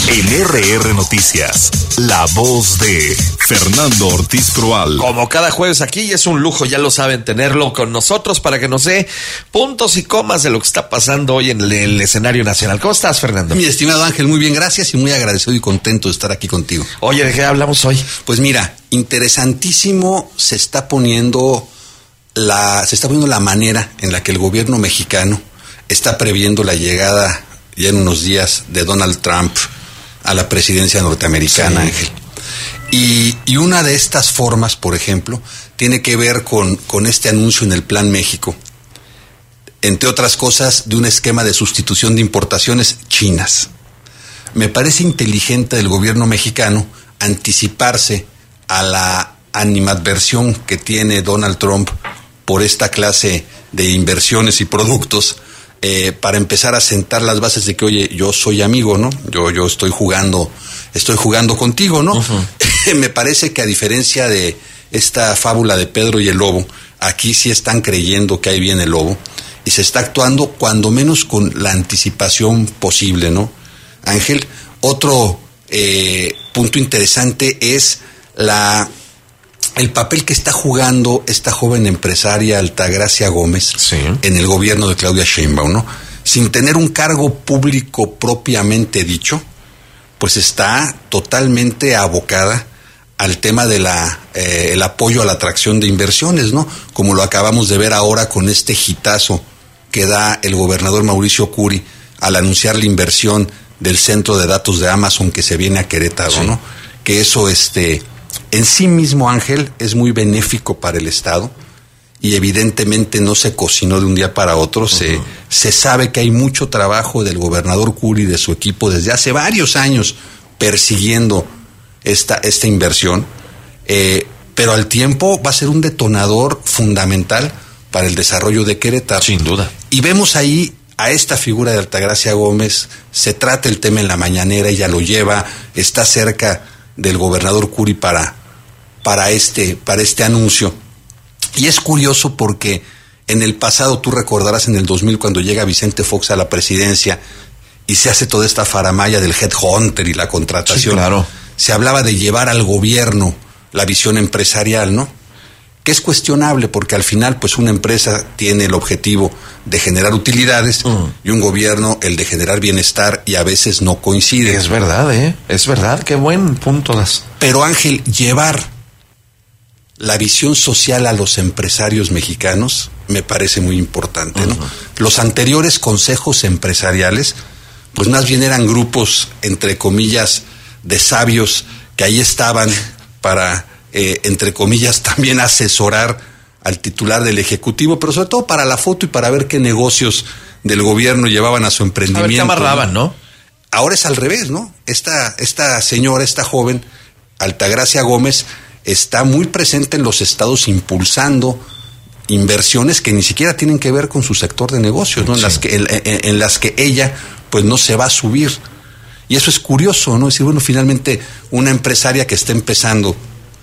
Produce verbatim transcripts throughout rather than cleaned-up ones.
En R R Noticias, la voz de Fernando Ortiz Proal. Como cada jueves aquí, es un lujo, ya lo saben, tenerlo con nosotros para que nos dé puntos y comas de lo que está pasando hoy en el, el escenario nacional. ¿Cómo estás, Fernando? Mi estimado Ángel, muy bien, gracias y muy agradecido y contento de estar aquí contigo. Oye, ¿de qué hablamos hoy? Pues mira, interesantísimo se está poniendo la, se está poniendo la manera en la que el gobierno mexicano está previendo la llegada ya en unos días de Donald Trump a la presidencia norteamericana, sí. Ángel. Y, y una de estas formas, por ejemplo, tiene que ver con, con este anuncio en el Plan México, entre otras cosas, de un esquema de sustitución de importaciones chinas. Me parece inteligente del gobierno mexicano anticiparse a la animadversión que tiene Donald Trump por esta clase de inversiones y productos, Eh, para empezar a sentar las bases de que, oye, yo soy amigo, ¿no? Yo, yo estoy jugando, estoy jugando contigo, ¿no? Uh-huh. Me parece que a diferencia de esta fábula de Pedro y el lobo, aquí sí están creyendo que ahí viene el lobo y se está actuando cuando menos con la anticipación posible, ¿no? Ángel, otro eh, punto interesante es la... el papel que está jugando esta joven empresaria Altagracia Gómez, sí, en el gobierno de Claudia Sheinbaum, ¿no? Sin tener un cargo público propiamente dicho, pues está totalmente abocada al tema de la eh, el apoyo a la atracción de inversiones, ¿no? Como lo acabamos de ver ahora con este hitazo que da el gobernador Mauricio Curi al anunciar la inversión del centro de datos de Amazon que se viene a Querétaro, sí, ¿no? Que eso, este... en sí mismo, Ángel, es muy benéfico para el Estado y evidentemente no se cocinó de un día para otro. Uh-huh. Se, se sabe que hay mucho trabajo del gobernador Curi y de su equipo desde hace varios años persiguiendo esta, esta inversión, eh, pero al tiempo va a ser un detonador fundamental para el desarrollo de Querétaro. Sin duda. Y vemos ahí a esta figura de Altagracia Gómez, se trata el tema en la mañanera, ella lo lleva, está cerca del gobernador Curi para, para, este, para este anuncio. Y es curioso porque en el pasado, tú recordarás en el dos mil, cuando llega Vicente Fox a la presidencia y se hace toda esta faramalla del headhunter y la contratación, sí, claro, se hablaba de llevar al gobierno la visión empresarial, ¿no? Que es cuestionable porque al final, pues, una empresa tiene el objetivo de generar utilidades uh. y un gobierno el de generar bienestar, y a veces no coincide. Es verdad, ¿eh? Es verdad, qué buen punto das. Pero, Ángel, llevar la visión social a los empresarios mexicanos me parece muy importante, ¿no? Uh-huh. Los anteriores consejos empresariales, pues más bien eran grupos, entre comillas, de sabios que ahí estaban para... Eh, entre comillas, también asesorar al titular del Ejecutivo, pero sobre todo para la foto y para ver qué negocios del gobierno llevaban a su emprendimiento. A ver qué amarraban, ¿no? Ahora es al revés, ¿no? Esta, esta señora, esta joven, Altagracia Gómez, está muy presente en los estados impulsando inversiones que ni siquiera tienen que ver con su sector de negocios, ¿no? Sí. En las que, en, en, en las que ella, pues, no se va a subir. Y eso es curioso, ¿no? Es decir, bueno, finalmente, una empresaria que está empezando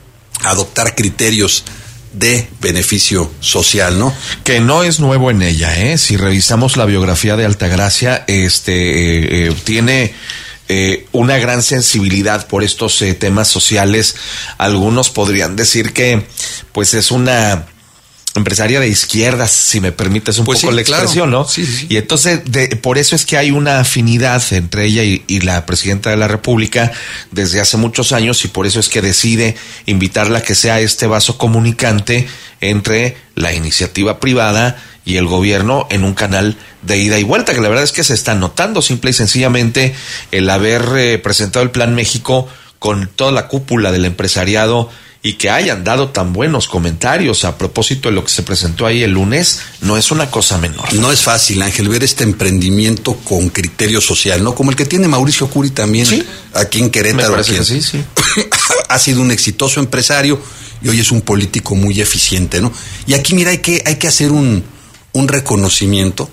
adoptar criterios de beneficio social, ¿no? Que no es nuevo en ella, ¿eh? Si revisamos la biografía de Altagracia, este eh, eh, tiene eh, una gran sensibilidad por estos eh, temas sociales. Algunos podrían decir que, pues, es una empresaria de izquierdas, si me permites un pues poco sí, la expresión, claro, ¿no? Sí, sí. Y entonces, de, por eso es que hay una afinidad entre ella y, y la presidenta de la República desde hace muchos años, y por eso es que decide invitarla a que sea este vaso comunicante entre la iniciativa privada y el gobierno en un canal de ida y vuelta, que la verdad es que se está notando simple y sencillamente el haber eh, presentado el Plan México con toda la cúpula del empresariado y que hayan dado tan buenos comentarios a propósito de lo que se presentó ahí el lunes, no es una cosa menor. No es fácil, Ángel, ver este emprendimiento con criterio social, ¿no? Como el que tiene Mauricio Curi también, ¿sí?, aquí en Querétaro. Me parece que sí, sí. Ha sido un exitoso empresario y hoy es un político muy eficiente, ¿no? Y aquí, mira, hay que, hay que hacer un, un reconocimiento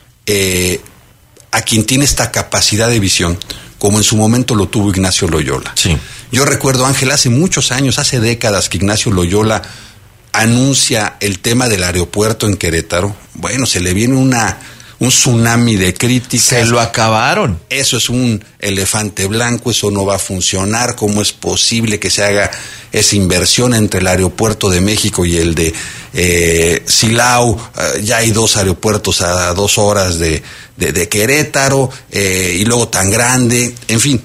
eh, a quien tiene esta capacidad de visión, como en su momento lo tuvo Ignacio Loyola. Sí. Yo recuerdo, Ángel, hace muchos años, hace décadas, que Ignacio Loyola anuncia el tema del aeropuerto en Querétaro. Bueno, se le viene una, un tsunami de críticas. Se lo acabaron. Eso es un elefante blanco, eso no va a funcionar. ¿Cómo es posible que se haga esa inversión entre el aeropuerto de México y el de eh, Silao? Uh, ya hay dos aeropuertos a dos horas de, de, de Querétaro, eh, y luego tan grande, en fin.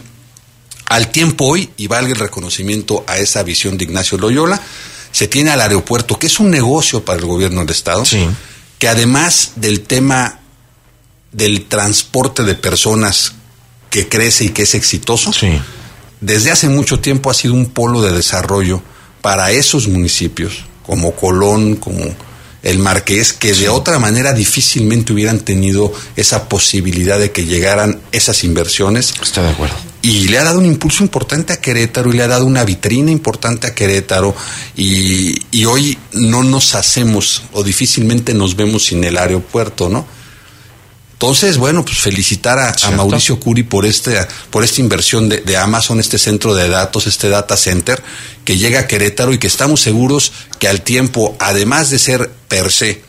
Al tiempo hoy, y valga el reconocimiento a esa visión de Ignacio Loyola, se tiene al aeropuerto, que es un negocio para el gobierno del Estado, sí, que además del tema del transporte de personas que crece y que es exitoso, sí, desde hace mucho tiempo ha sido un polo de desarrollo para esos municipios, como Colón, como el Marqués, que de otra manera difícilmente hubieran tenido esa posibilidad de que llegaran esas inversiones. Estoy de acuerdo. Y le ha dado un impulso importante a Querétaro, y le ha dado una vitrina importante a Querétaro, y, y hoy no nos hacemos, o difícilmente nos vemos sin el aeropuerto, ¿no? Entonces, bueno, pues felicitar a, a Mauricio Curi por este, por esta inversión de, de Amazon, este centro de datos, este data center, que llega a Querétaro, y que estamos seguros que al tiempo, además de ser per se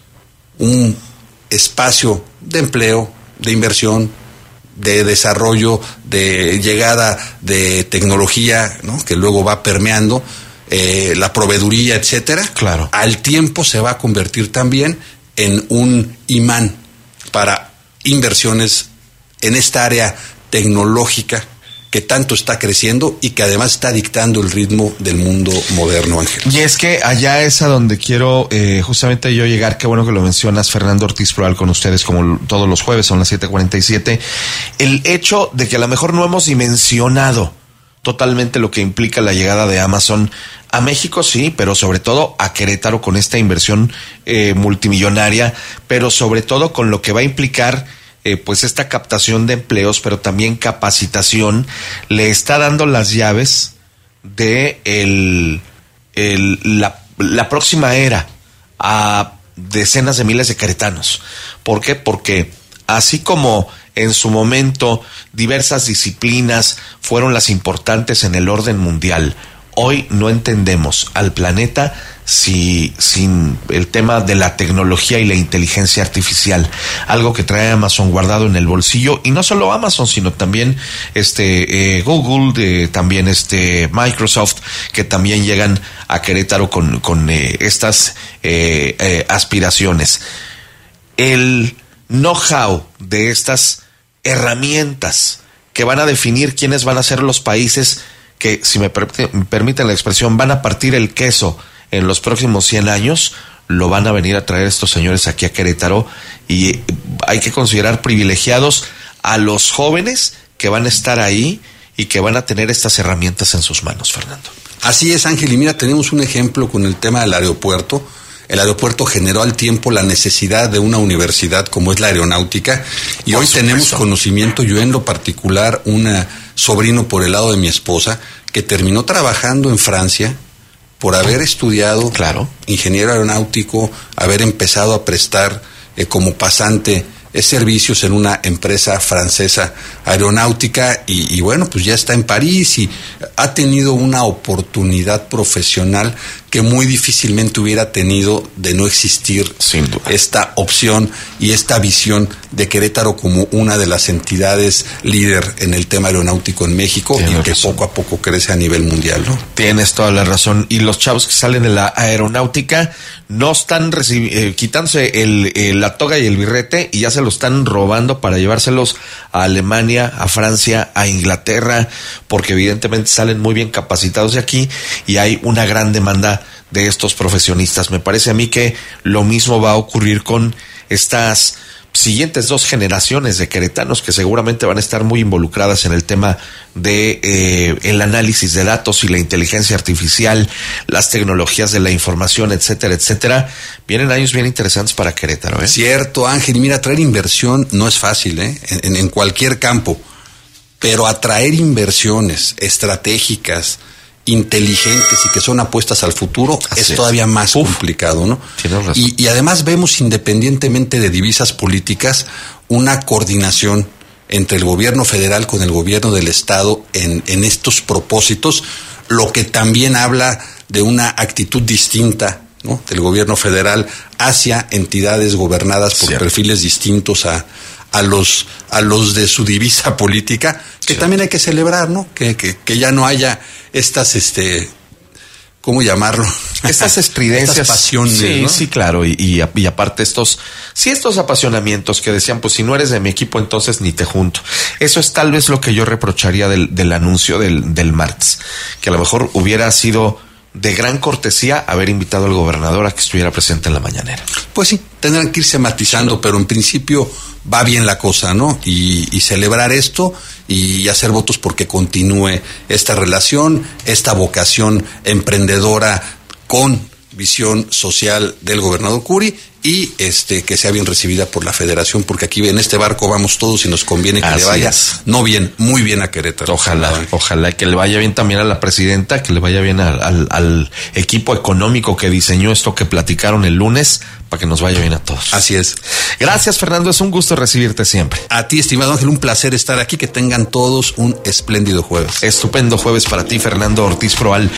un espacio de empleo, de inversión, de desarrollo, de llegada de tecnología, ¿no?, que luego va permeando eh, la proveeduría, etcétera, claro, al tiempo se va a convertir también en un imán para inversiones en esta área tecnológica que tanto está creciendo y que además está dictando el ritmo del mundo moderno, Ángel. Y es que allá es a donde quiero eh, justamente yo llegar. Qué bueno que lo mencionas, Fernando Ortiz Proal, con ustedes como todos los jueves, son las siete cuarenta y siete. El hecho de que a lo mejor no hemos dimensionado totalmente lo que implica la llegada de Amazon a México, sí, pero sobre todo a Querétaro con esta inversión eh, multimillonaria, pero sobre todo con lo que va a implicar eh, pues esta captación de empleos, pero también capacitación, le está dando las llaves de el, el, la, la próxima era a decenas de miles de queretanos. ¿Por qué? Porque así como en su momento diversas disciplinas fueron las importantes en el orden mundial, hoy no entendemos al planeta si, sin el tema de la tecnología y la inteligencia artificial, algo que trae Amazon guardado en el bolsillo, y no solo Amazon, sino también este eh, Google, de, también este Microsoft, que también llegan a Querétaro con, con eh, estas eh, eh, aspiraciones. El know-how de estas herramientas que van a definir quiénes van a ser los países que, si me, per- me permiten la expresión, van a partir el queso en los próximos cien años, lo van a venir a traer estos señores aquí a Querétaro, y hay que considerar privilegiados a los jóvenes que van a estar ahí y que van a tener estas herramientas en sus manos, Fernando. Así es, Ángel, y mira, tenemos un ejemplo con el tema del aeropuerto. El aeropuerto generó al tiempo la necesidad de una universidad como es la aeronáutica, y por hoy supuesto. Tenemos conocimiento, yo en lo particular, un sobrino por el lado de mi esposa, que terminó trabajando en Francia por haber estudiado, claro, ingeniero aeronáutico, haber empezado a prestar eh, como pasante eh, servicios en una empresa francesa aeronáutica, y, y bueno, pues ya está en París y ha tenido una oportunidad profesional que muy difícilmente hubiera tenido de no existir, sin duda, esta opción y esta visión de Querétaro como una de las entidades líder en el tema aeronáutico en México. Tienes y que razón. Poco a poco crece a nivel mundial, ¿no? Tienes toda la razón. Y los chavos que salen de la aeronáutica no están recibi- eh, quitándose el, eh, la toga y el birrete, y ya se lo están robando para llevárselos a Alemania, a Francia, a Inglaterra, porque evidentemente salen muy bien capacitados de aquí y hay una gran demanda de estos profesionistas. Me parece a mí que lo mismo va a ocurrir con estas siguientes dos generaciones de queretanos que seguramente van a estar muy involucradas en el tema de eh, el análisis de datos y la inteligencia artificial, las tecnologías de la información, etcétera, etcétera. Vienen años bien interesantes para Querétaro, ¿eh? Cierto, Ángel. Mira, traer inversión no es fácil, ¿eh? En, en cualquier campo, pero atraer inversiones estratégicas, inteligentes y que son apuestas al futuro, Así es todavía más Uf, complicado, ¿no? Tienes razón. Y, y además vemos, independientemente de divisas políticas, una coordinación entre el gobierno federal con el gobierno del estado en, en estos propósitos, lo que también habla de una actitud distinta, ¿no?, del gobierno federal hacia entidades gobernadas por sí. perfiles distintos a, a los a los de su divisa política, que sí. también hay que celebrar, ¿no? Que, que, que ya no haya estas este ¿cómo llamarlo? Estas estridencias. Estas pasiones, sí, ¿no? sí, claro. Y, y, y aparte estos, sí, estos apasionamientos que decían, pues si no eres de mi equipo, entonces ni te junto. Eso es tal vez lo que yo reprocharía del, del anuncio del, del martes. Que a lo mejor hubiera sido de gran cortesía haber invitado al gobernador a que estuviera presente en la mañanera. Pues sí, tendrán que irse matizando, sí, pero en principio va bien la cosa, ¿no? Y, y celebrar esto y hacer votos porque continúe esta relación, esta vocación emprendedora con visión social del gobernador Curi y este que sea bien recibida por la federación, porque aquí en este barco vamos todos y nos conviene que Así le vaya es. no bien, muy bien a Querétaro. Ojalá, ojalá que le vaya bien también a la presidenta, que le vaya bien al, al, al equipo económico que diseñó esto que platicaron el lunes, para que nos vaya bien a todos. Así es. Gracias, Fernando, es un gusto recibirte siempre. A ti, estimado Ángel, un placer estar aquí, que tengan todos un espléndido jueves. Estupendo jueves para ti, Fernando Ortiz Proal.